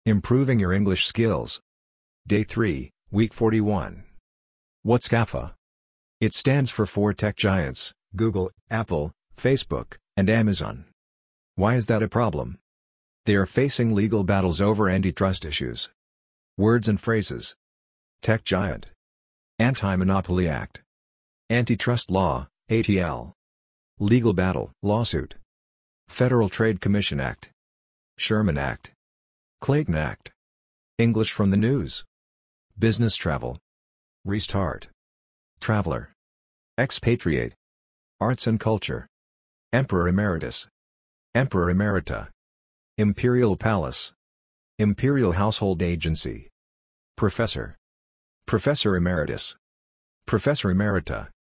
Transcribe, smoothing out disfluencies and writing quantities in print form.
Improving your English skills. Day 3, Week 41. What's GAFA? It stands for four tech giants: Google, Apple, Facebook, and Amazon. Why is that a problem? They are facing legal battles over antitrust issues. Words and phrases. Tech giant. Anti-Monopoly Act. Antitrust law, ATL. Legal battle, lawsuit. Federal Trade Commission Act. Sherman Act. Clayton Act. English from the news. Business travel. Restart. Traveler. Expatriate. Arts and culture. Emperor Emeritus. Emperor Emerita. Imperial Palace. Imperial Household Agency. Professor. Professor Emeritus. Professor Emerita.